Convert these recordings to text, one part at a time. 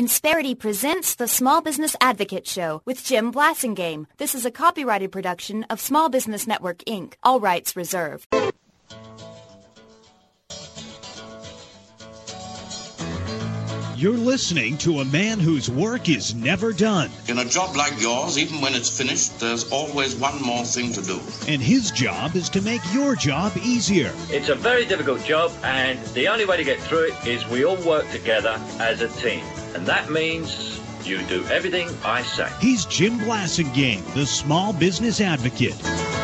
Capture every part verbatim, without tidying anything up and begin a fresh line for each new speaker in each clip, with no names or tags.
Insperity presents the Small Business Advocate Show with Jim Blasingame. This is a copyrighted production of Small Business Network, Incorporated. All rights reserved.
You're listening to a man whose work is never done.
In a job like yours, even when it's finished, there's always one more thing to do.
And his job is to make your job easier.
It's a very difficult job, and the only way to get through it is we all work together as a team. And that means you do everything I say.
He's Jim Blasingame, the Small Business Advocate.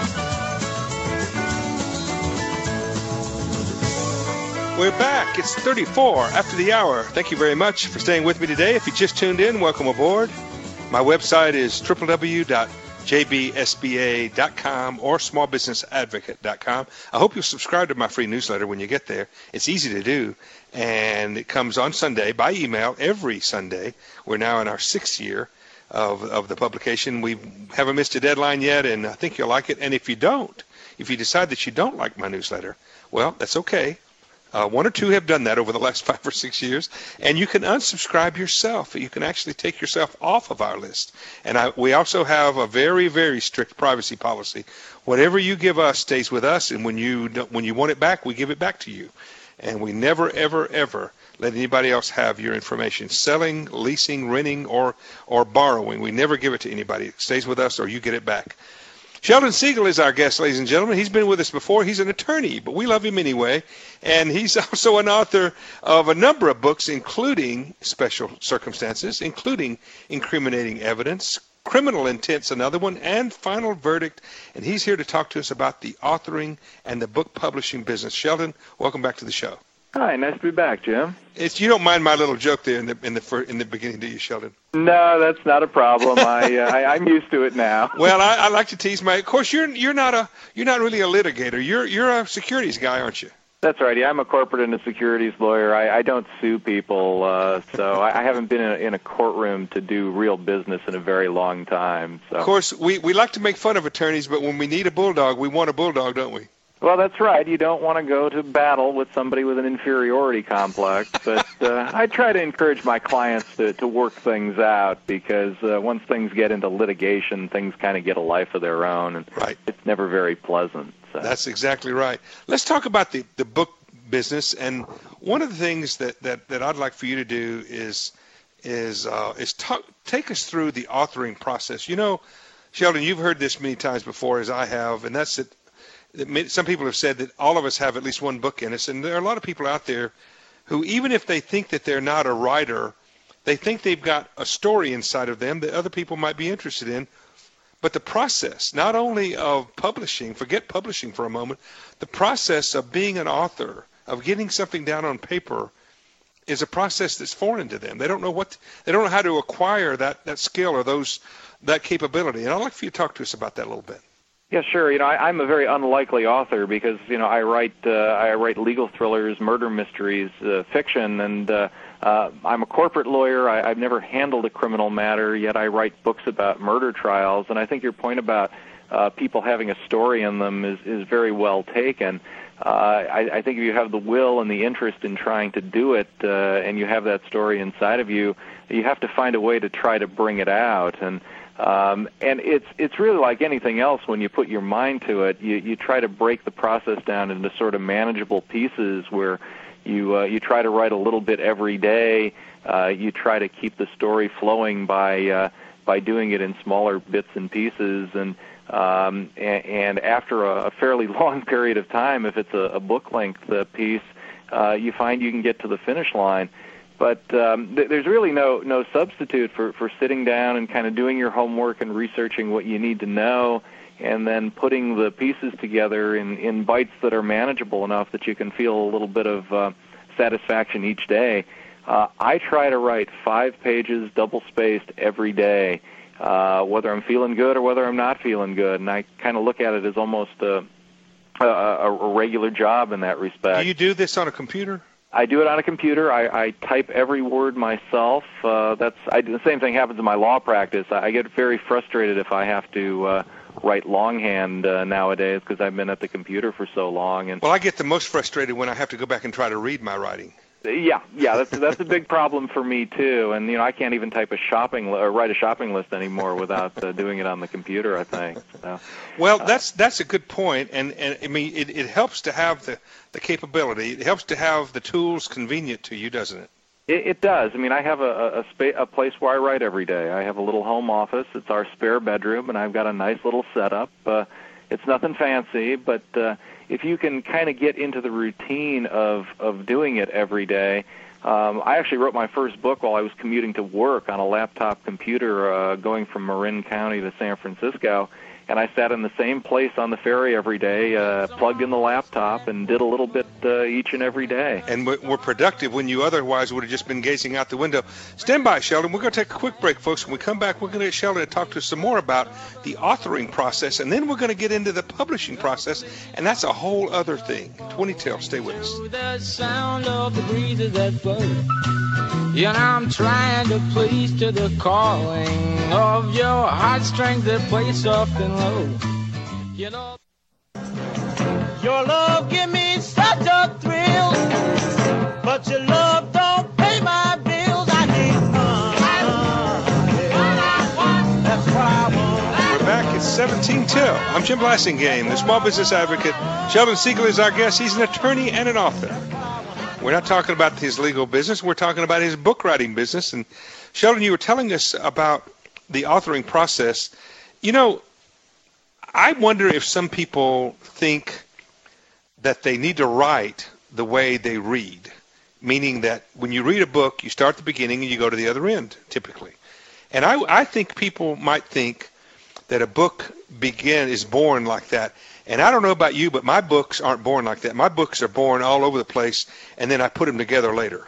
We're back. It's thirty-four after the hour. Thank you very much for staying with me today. If you just tuned in, welcome aboard. My website is w w w dot j b s b a dot com or small business advocate dot com. I hope you'll subscribe to my free newsletter when you get there. It's easy to do, and it comes on Sunday by email every Sunday. We're now in our sixth year of, of the publication. We haven't missed a deadline yet, and I think you'll like it. And if you don't, if you decide that you don't like my newsletter, well, that's okay. Uh, one or two have done that over the last five or six years, and you can unsubscribe yourself. You can actually take yourself off of our list. And I, we also have a very, very strict privacy policy. Whatever you give us stays with us, and when you when you want it back, we give it back to you. And we never, ever, ever let anybody else have your information. Selling, leasing, renting, or or borrowing, we never give it to anybody. It stays with us, or you get it back. Sheldon Siegel is our guest, ladies and gentlemen. He's been with us before. He's an attorney, but we love him anyway. And he's also an author of a number of books, including Special Circumstances, including Incriminating Evidence, Criminal Intent's another one, and Final Verdict. And he's here to talk to us about the authoring and the book publishing business. Sheldon, welcome back to the show.
Hi, nice to be back, Jim.
It's, you don't mind my little joke there in the in the fir- in the beginning, do you, Sheldon?
No, that's not a problem. I, uh, I I'm used to it now.
Well, I, I like to tease my. Of course, you're you're not a you're not really a litigator. You're you're a securities guy, aren't you?
That's right. Yeah, I'm a corporate and a securities lawyer. I, I don't sue people, uh, so I, I haven't been in a, in a courtroom to do real business in a very long time. So.
Of course, we we like to make fun of attorneys, but when we need a bulldog, we want a bulldog, don't we?
Well, that's right. You don't want to go to battle with somebody with an inferiority complex. But uh, I try to encourage my clients to, to work things out because uh, once things get into litigation, things kind of get a life of their own, and
right.
It's never very pleasant. So.
That's exactly right. Let's talk about the, the book business. And one of the things that, that, that I'd like for you to do is is uh, is talk, take us through the authoring process. You know, Sheldon, you've heard this many times before, as I have, and that's that. Some people have said that all of us have at least one book in us, and there are a lot of people out there who, even if they think that they're not a writer, they think they've got a story inside of them that other people might be interested in. But the process, not only of publishing, forget publishing for a moment, the process of being an author, of getting something down on paper, is a process that's foreign to them. They don't know what, they don't know how to acquire that, that skill or those that capability. And I'd like for you to talk to us about that a little bit.
Yeah, sure. You know, I, I'm a very unlikely author because you know I write uh, I write legal thrillers, murder mysteries, uh, fiction, and uh, uh, I'm a corporate lawyer. I, I've never handled a criminal matter, yet I write books about murder trials. And I think your point about uh, people having a story in them is is very well taken. Uh, I, I think if you have the will and the interest in trying to do it, uh, and you have that story inside of you, you have to find a way to try to bring it out. And Um, and it's it's really like anything else. When you put your mind to it, you, you try to break the process down into sort of manageable pieces where you uh, you try to write a little bit every day. Uh, you try to keep the story flowing by uh, by doing it in smaller bits and pieces. And um, and, and after a, a fairly long period of time, if it's a, a book length uh, piece, uh, you find you can get to the finish line. But um, th- there's really no no substitute for, for sitting down and kind of doing your homework and researching what you need to know, and then putting the pieces together in, in bites that are manageable enough that you can feel a little bit of uh, satisfaction each day. Uh, I try to write five pages double-spaced every day, uh, whether I'm feeling good or whether I'm not feeling good, and I kind of look at it as almost a, a, a regular job in that respect.
Do you do this on a computer?
I do it on a computer. I, I type every word myself. Uh, that's I, the same thing happens in my law practice. I get very frustrated if I have to uh, write longhand uh, nowadays because I've been at the computer for so long. And
well, I get the most frustrated when I have to go back and try to read my writing.
Yeah, yeah, that's that's a big problem for me too. And you know, I can't even type a shopping li- or write a shopping list anymore without uh, doing it on the computer, I think. So,
well,
uh,
that's that's a good point, and and I mean, it, it helps to have the the capability. It helps to have the tools convenient to you, doesn't it?
It, it does. I mean, I have a a, spa- a place where I write every day. I have a little home office. It's our spare bedroom, and I've got a nice little setup. Uh, it's nothing fancy, but uh, if you can kind of get into the routine of, of doing it every day. Um, I actually wrote my first book while I was commuting to work on a laptop computer uh, going from Marin County to San Francisco, and I sat in the same place on the ferry every day, uh, plugged in the laptop, and did a little bit uh, each and every day.
And we're productive when you otherwise would have just been gazing out the window. Stand by, Sheldon. We're going to take a quick break, folks. When we come back, we're going to get Sheldon to talk to us some more about the authoring process, and then we're going to get into the publishing process, and that's a whole other thing. twenty till, stay with us.
The sound of the breezes that blow, and I'm trying to please to the calling of your heartstrings that play soft and low. You know, your love give me such a thrill, but your love don't pay my bills. I need money. That's what I want.
We're back at seventeen till. I'm Jim Blasingame, the small business advocate. Sheldon Siegel is our guest. He's an attorney and an author. We're not talking about his legal business. We're talking about his book writing business. And Sheldon, you were telling us about the authoring process. You know, I wonder if some people think that they need to write the way they read, meaning that when you read a book, you start at the beginning and you go to the other end, typically. And I, I think people might think that a book begin is born like that. And I don't know about you, but my books aren't born like that. My books are born all over the place, and then I put them together later.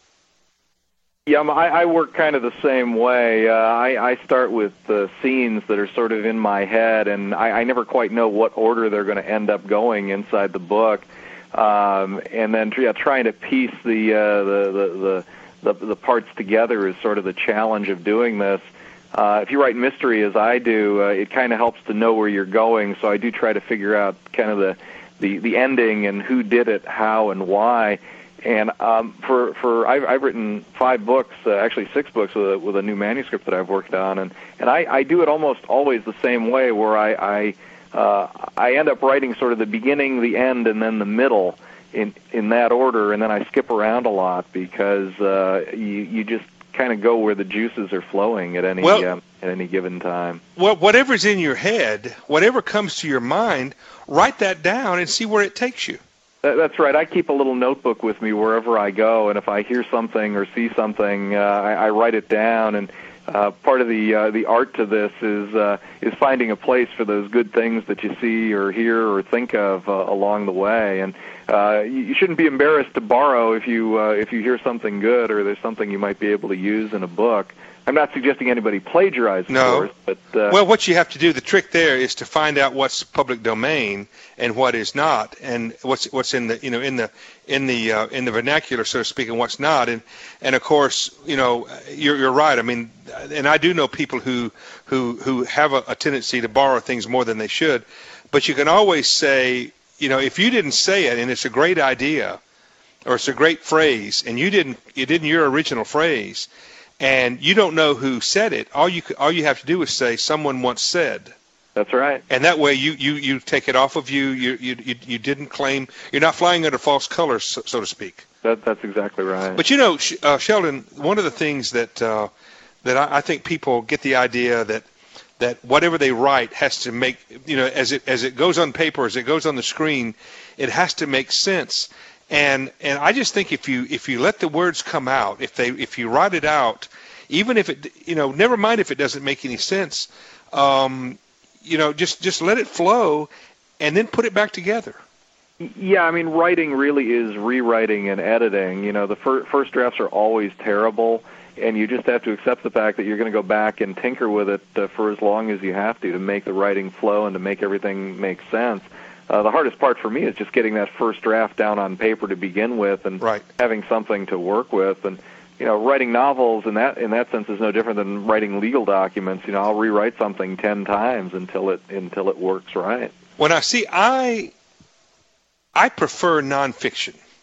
Yeah, I, I work kind of the same way. Uh, I, I start with uh, scenes that are sort of in my head, and I, I never quite know what order they're going to end up going inside the book. Um, and then yeah, trying to piece the, uh, the, the, the, the, the parts together is sort of the challenge of doing this. Uh, if you write mystery, as I do, uh, it kind of helps to know where you're going, so I do try to figure out kind of the, the, the ending and who did it, how, and why. And um, for for I've, I've written five books, uh, actually six books with a, with a new manuscript that I've worked on, and and I, I do it almost always the same way, where I I, uh, I end up writing sort of the beginning, the end, and then the middle in in that order, and then I skip around a lot because uh, you you just kind of go where the juices are flowing at any
well,
um, at any given time.
Well, whatever's in your head, whatever comes to your mind, write that down and see where it takes you.
That's right. I keep a little notebook with me wherever I go, and if I hear something or see something, uh, I, I write it down. And uh, part of the uh, the art to this is uh, is finding a place for those good things that you see or hear or think of uh, along the way. And uh, you, you shouldn't be embarrassed to borrow if you uh, if you hear something good or there's something you might be able to use in a book. I'm not suggesting anybody plagiarize, of
no.
course, but uh,
well, what you have to do, the trick there is to find out what's public domain and what is not, and what's what's in the you know in the in the uh, in the vernacular, so to speak, and what's not. And and of course, you know, you're you're right. I mean, and I do know people who who who have a, a tendency to borrow things more than they should, but you can always say, you know, if you didn't say it and it's a great idea, or it's a great phrase, and you didn't it didn't your original phrase, and you don't know who said it, all you all you have to do is say someone once said.
That's right.
And that way you, you, you take it off of you. You, you you you didn't claim, you're not flying under false colors, so, so to speak.
That that's exactly right.
But you know, uh, Sheldon, one of the things that uh, that I, I think people get the idea that that whatever they write has to make, you know, as it as it goes on paper, as it goes on the screen, it has to make sense. And and I just think if you if you let the words come out, if they if you write it out, even if it, you know, never mind if it doesn't make any sense, um, you know, just just let it flow, and then put it back together.
Yeah, I mean, writing really is rewriting and editing. You know, the fir- first drafts are always terrible, and you just have to accept the fact that you're going to go back and tinker with it uh, for as long as you have to to make the writing flow and to make everything make sense. Uh, the hardest part for me is just getting that first draft down on paper to begin with, and
right.
having something to work with. And you know, writing novels in that in that sense is no different than writing legal documents. You know, I'll rewrite something ten times until it until it works right.
When I see, I I prefer nonfiction.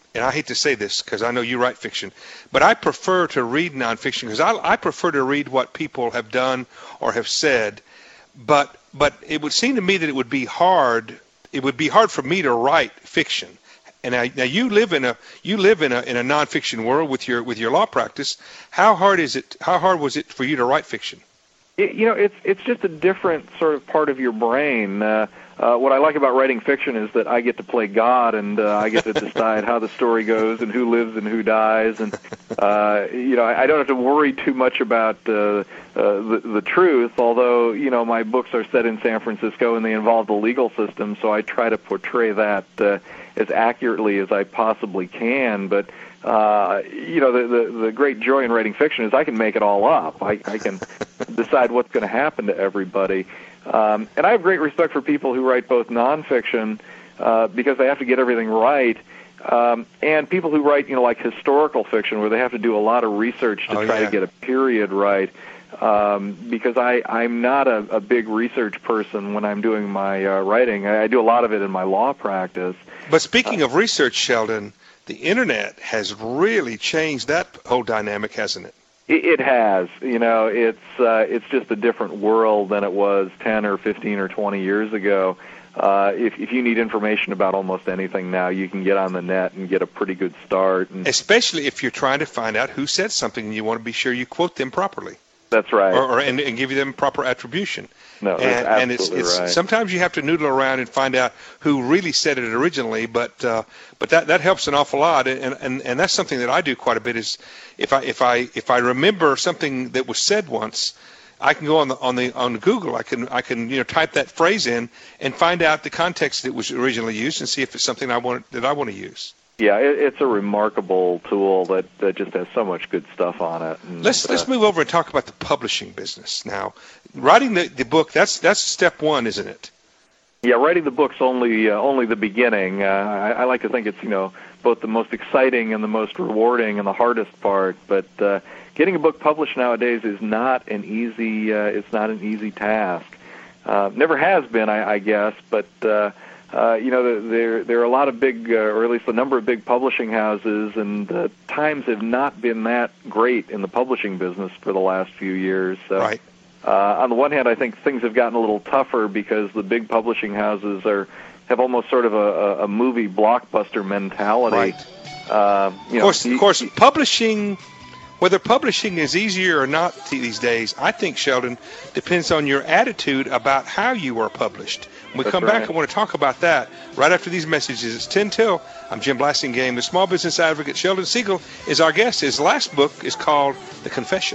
and I hate to say this because I know you write fiction, but I prefer to read nonfiction because I, I prefer to read what people have done or have said. But but it would seem to me that it would be hard. It would be hard for me to write fiction. And now, now you live in a you live in a in a nonfiction world with your with your law practice. How hard is it? How hard was it for you to write fiction?
It, you know, it's it's just a different sort of part of your brain. Uh, uh, what I like about writing fiction is that I get to play God, and uh, I get to decide how the story goes and who lives and who dies, and uh, you know, I, I don't have to worry too much about uh, uh, the the truth. Although, you know, my books are set in San Francisco and they involve the legal system, so I try to portray that uh, as accurately as I possibly can. But uh, you know, the, the the great joy in writing fiction is I can make it all up. I, I can decide what's going to happen to everybody. Um, and I have great respect for people who write both nonfiction uh, because they have to get everything right, um, and people who write, you know, like historical fiction where they have to do a lot of research to
oh,
try
yeah.
to get a period right. Um, because I, I'm not a, a big research person when I'm doing my uh, writing. I, I do a lot of it in my law practice.
But speaking uh, of research, Sheldon, the Internet has really changed that whole dynamic, hasn't it?
It has. You know, it's uh, it's just a different world than it was ten or fifteen or twenty years ago. Uh, if, if you need information about almost anything now, you can get on the net and get a pretty good start. And
especially if you're trying to find out who said something and you want to be sure you quote them properly.
That's right.
Or, or and, and give them proper attribution.
No, that's
and,
absolutely
and it's, it's
right.
Sometimes you have to noodle around and find out who really said it originally, but uh, but that, that helps an awful lot, and, and and that's something that I do quite a bit. Is if I if I if I remember something that was said once, I can go on the on the on Google. I can I can you know type that phrase in and find out the context that was originally used and see if it's something I want that I want to use.
Yeah, it, it's a remarkable tool that, that just has so much good stuff on it. And,
let's uh, let's move over and talk about the publishing business now. Writing the, the book, that's that's step one, isn't it?
Yeah, writing the book's only uh, only the beginning. Uh, I, I like to think it's you know both the most exciting and the most rewarding and the hardest part. But uh, getting a book published nowadays is not an easy uh, it's not an easy task. Uh, never has been, I, I guess, but. Uh, Uh, you know, there there are a lot of big, uh, or at least a number of big publishing houses, and uh, times have not been that great in the publishing business for the last few years. So,
right.
Uh, on the one hand, I think things have gotten a little tougher because the big publishing houses are have almost sort of a, a movie blockbuster mentality.
Right.
Uh, you
of course,
know,
of course, publishing. Whether publishing is easier or not these days, I think, Sheldon, depends on your attitude about how you are published. When we
That's
come
right.
back, I want to talk about that right after these messages. It's ten till. I'm Jim Blasingame. The small business advocate, Sheldon Siegel, is our guest. His last book is called The Confession.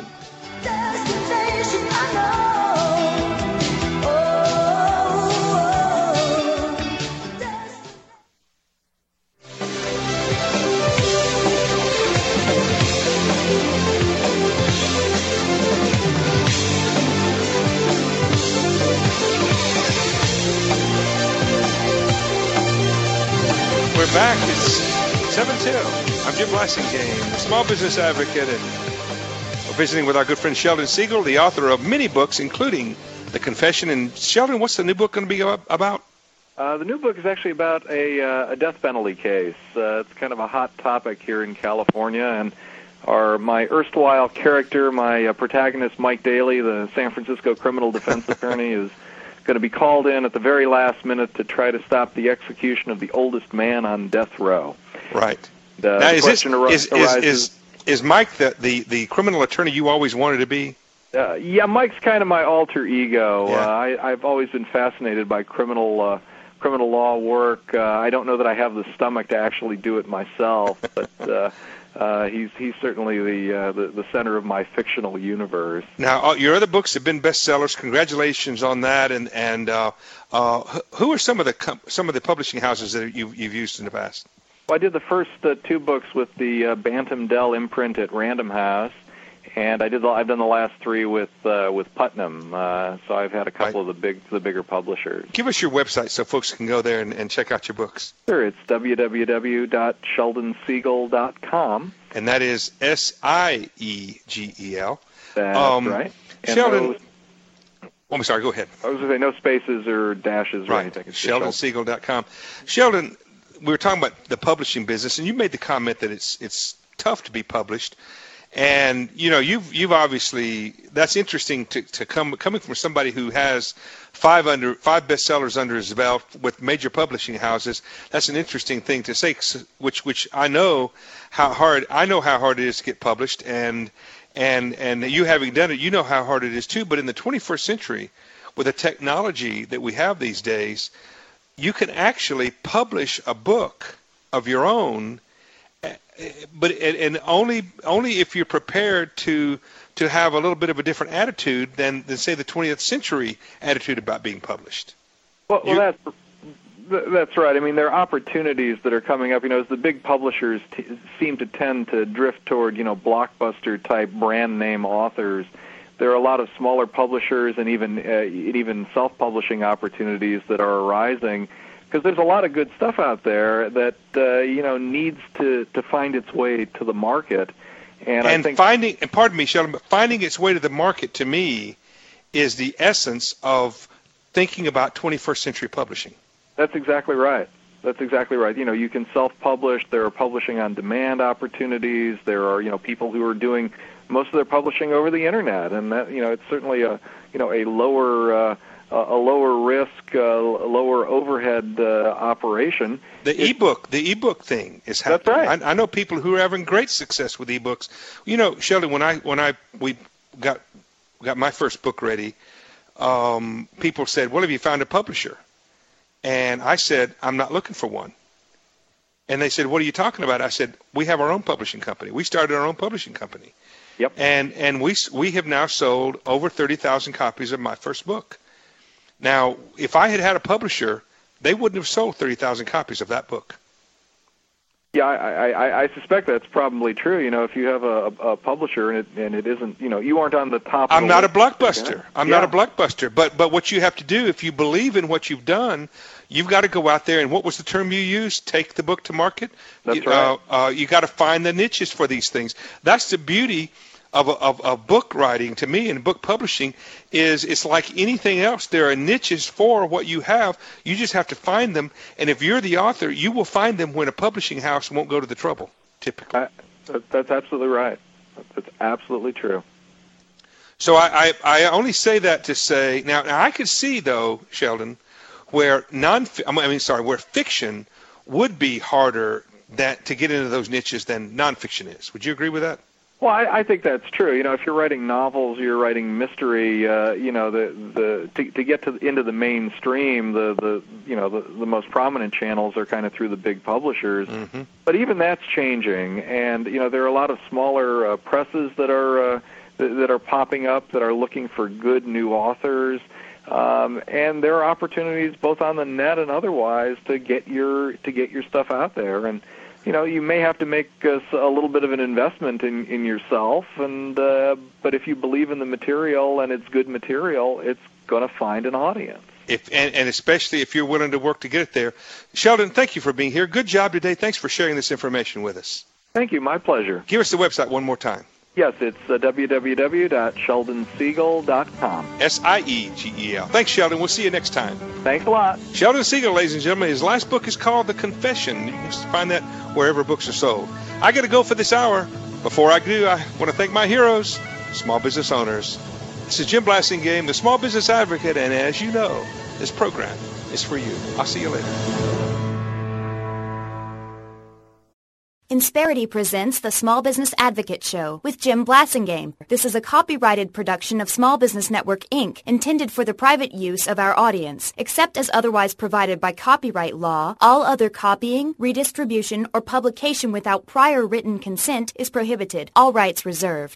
Destination I know.
We're back. It's seven till. I'm Jim Blasingame, the small business advocate, and we're visiting with our good friend Sheldon Siegel, the author of many books, including The Confession. And Sheldon, what's the new book going to be about?
Uh, the new book is actually about a, uh, a death penalty case. Uh, it's kind of a hot topic here in California, and our my erstwhile character, my uh, protagonist, Mike Daly, the San Francisco criminal defense attorney, is going to be called in at the very last minute to try to stop the execution of the oldest man on death row.
Right.
The,
now,
the
is,
question
this,
ar-
is,
arises,
is, is, is Mike the, the, the criminal attorney you always wanted to be?
Uh, yeah, Mike's kind of my alter ego.
Yeah.
Uh, I, I've always been fascinated by criminal uh, criminal law work. Uh, I don't know that I have the stomach to actually do it myself, but uh, uh, he's he's certainly the, uh, the the center of my fictional universe.
Now, your other books have been bestsellers. Congratulations on that. And and uh, uh, who are some of the com- some of the publishing houses that you've you've used in the past?
Well, I did the first uh, two books with the uh, Bantam Dell imprint at Random House, and I did the, I've done the last three with uh, with Putnam. Uh, so I've had a couple
right.
of the big the bigger publishers.
Give us your website so folks can go there and, and check out your books.
Sure, it's w w w dot sheldon siegel dot com.
And that is S I E G E L.
That's
um,
right. And
Sheldon,
no,
oh, I'm sorry, go ahead.
I was going to say no spaces or dashes or
right.
anything. It's just
sheldon siegel dot com. Sheldon, we were talking about the publishing business, and you made the comment that it's it's tough to be published. And you know, you've you've obviously, that's interesting to, to come coming from somebody who has five under five bestsellers under his belt with major publishing houses. That's an interesting thing to say, which which I know how hard I know how hard it is to get published, and and and you having done it, you know how hard it is too. But in the twenty-first century, with the technology that we have these days, you can actually publish a book of your own. But and only only if you're prepared to to have a little bit of a different attitude than, than say the twentieth century attitude about being published.
Well, well that's that's right. I mean, there are opportunities that are coming up. You know, as the big publishers t- seem to tend to drift toward, you know, blockbuster type brand name authors, there are a lot of smaller publishers and even uh, even self-publishing opportunities that are arising. Because there's a lot of good stuff out there that uh, you know needs to, to find its way to the market, and,
and
I think
finding and pardon me, Sheldon, but finding its way to the market to me is the essence of thinking about twenty-first century publishing.
That's exactly right. That's exactly right. You know, you can self-publish. There are publishing on demand opportunities. There are you know people who are doing most of their publishing over the internet, and that you know it's certainly a you know a lower. Uh, a lower risk, uh, lower overhead uh, operation.
The it's, ebook, the ebook thing is happening.
That's right.
I, I know people who are having great success with ebooks. You know, Sheldon, when I when I we got got my first book ready, um, people said, "Well, have you found a publisher?" And I said, "I'm not looking for one." And they said, "What are you talking about?" I said, "We have our own publishing company. We started our own publishing company."
Yep.
And and we we have now sold over thirty thousand copies of my first book. Now, if I had had a publisher, they wouldn't have sold thirty thousand copies of that book.
Yeah, I, I, I suspect that's probably true. You know, if you have a, a publisher and it, and it isn't, you know, you aren't on the top.
I'm
of
not a
list,
blockbuster.
yeah.
I'm
yeah.
not a blockbuster. But but what you have to do, if you believe in what you've done, you've got to go out there and what was the term you used? Take the book to market.
That's
you,
right.
Uh, uh, you got to find the niches for these things. That's the beauty of, of, of book writing to me, and book publishing is it's like anything else. There are niches for what you have. You just have to find them. And if you're the author, you will find them when a publishing house won't go to the trouble, typically.
I, that, that's absolutely right. That's absolutely true.
So I, I, I only say that to say, now, now I could see, though, Sheldon, where non I mean, sorry, where fiction would be harder that, to get into those niches than nonfiction is. Would you agree with that?
Well, I, I think that's true. You know, if you're writing novels, you're writing mystery. Uh, you know, the the to, to get to into the mainstream, the the you know the, the most prominent channels are kind of through the big publishers.
Mm-hmm.
But even that's changing, and you know, there are a lot of smaller uh, presses that are uh, th- that are popping up that are looking for good new authors. Um, and there are opportunities both on the net and otherwise to get your to get your stuff out there. And you know, you may have to make a, a little bit of an investment in, in yourself, and uh, but if you believe in the material and it's good material, it's going to find an audience.
If and, and especially if you're willing to work to get it there. Sheldon, thank you for being here. Good job today. Thanks for sharing this information with us.
Thank you. My pleasure.
Give us the website one more time.
Yes, it's uh, w w w dot sheldon siegel dot com.
S I E G E L. Thanks, Sheldon. We'll see you next time.
Thanks a lot.
Sheldon Siegel, ladies and gentlemen. His last book is called The Confession. You can find that wherever books are sold. I got to go for this hour. Before I do, I want to thank my heroes, small business owners. This is Jim Blasingame, the Small Business Advocate, and as you know, this program is for you. I'll see you later.
Insperity presents the Small Business Advocate Show with Jim Blasingame. This is a copyrighted production of Small Business Network, Incorporated, intended for the private use of our audience. Except as otherwise provided by copyright law, all other copying, redistribution, or publication without prior written consent is prohibited. All rights reserved.